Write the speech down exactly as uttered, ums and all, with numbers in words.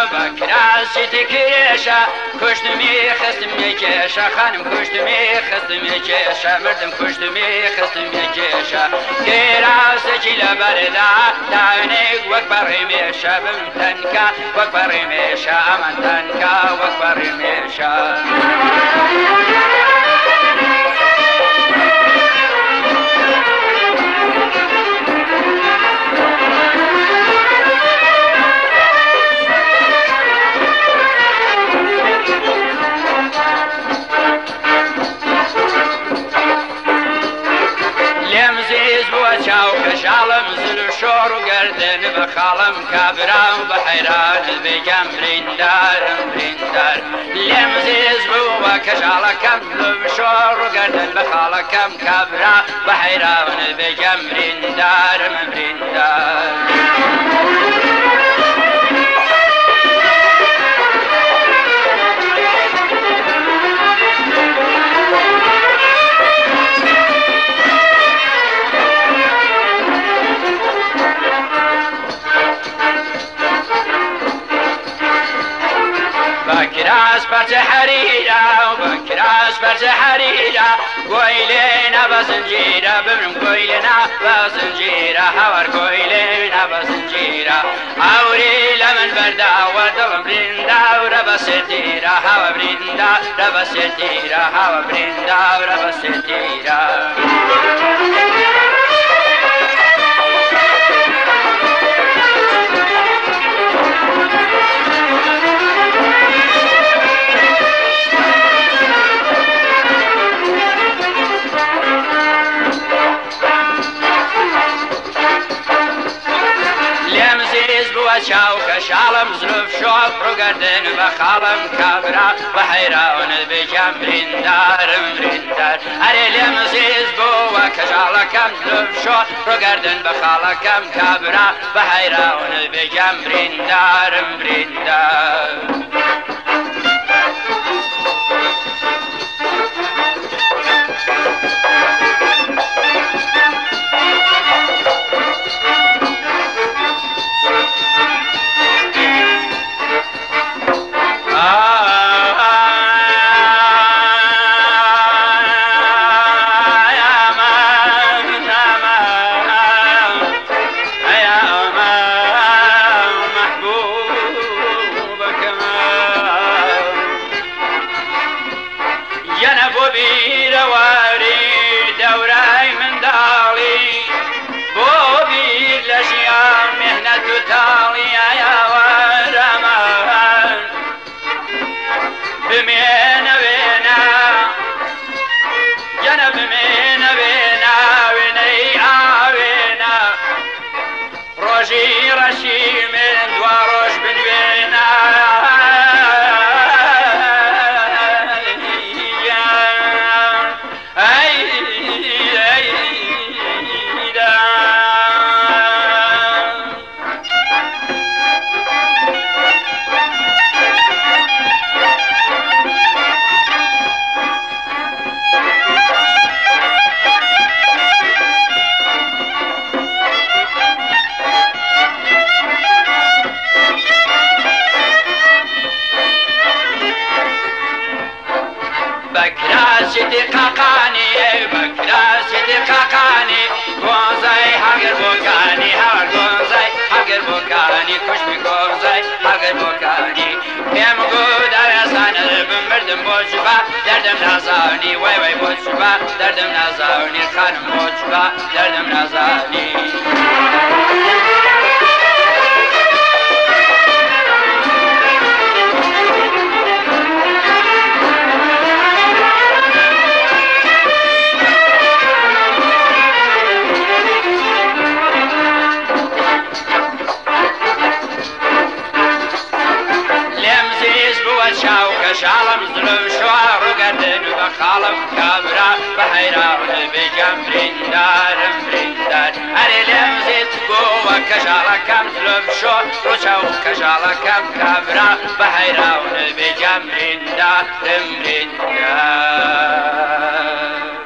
بکراسی تکیشا کشتمی خستم یکیشا خانم کشتمی خستم یکیشا مردم کشتمی خستم یکیشا کراسی جیل بردا تانیگ وک بریمیشا بم تنکا وک بریمیشا امان تنکا وک بریمیشا كشالم زل شور وقردن بخالم كابرام بحيران بجم بريندار بريندار لمزيز بوا كشالا كم شور وقردن بخالا كم كابرام بحيران بجم بريندار بريندار بكراس برت حريرة وبكراس برت حريرة قويلنا بزنجيرة بمرم قويلنا بزنجيرة حوار قويلنا بزنجيرة أوري لمن بردا ودلم بريندا وربستيرة حوا بريندا ربستيرة حوا بريندا وربستيرة شاو كشالم زلف شوق رقدن بخالم كابرا بحيران بجم بريندار بريندار أري لمزيز بوا كشالا كم زلف شوق رقدن بخالا كم كابرا بحيران بجم بريندار بريندار بكراسي قاقاني بكراسي قاقاني غوزاي حقر بوكاني هر غوزاي حقر بوكاني كشمي غوزاي حقر بوكاني بيم قود عرسان بمردم بوشبا دردم نازاني وي وي بوشبا دردم نازاني خانم بوشبا دردم نازاني كشالم زلف شوار وقردن بخالم كابرا بحيران بجم بريندار بريندار أري لمزيت قوة كشالا كم زلف شوار وشاو كشالا كم كابرا بحيران بجم بريندار بريندار